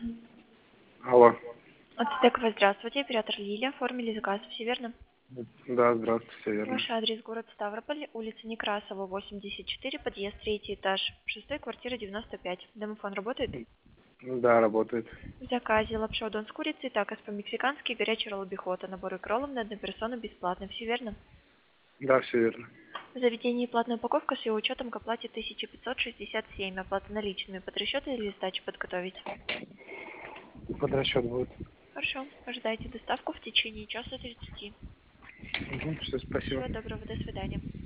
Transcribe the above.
Алло. Ацтекова, здравствуйте. Оператор Лилия. Оформили заказ. Все верно? Да, здравствуйте, все верно. Ваш адрес город Ставрополь, улица Некрасова, 84, подъезд 3 этаж, 6, квартира 95. Домофон работает? Да, работает. В заказе лапша удон с курицей, такос по-мексикански, горячий ролл бихота, набор икролов на одну персону бесплатно. Все верно? Да, все верно. В заведении платная упаковка с ее учетом к оплате 1567. Оплата наличными. Под расчет или сдачу подготовить? Под расчет будет. Хорошо. Ожидайте доставку в течение часа 30. Все, спасибо. Всего доброго. До свидания.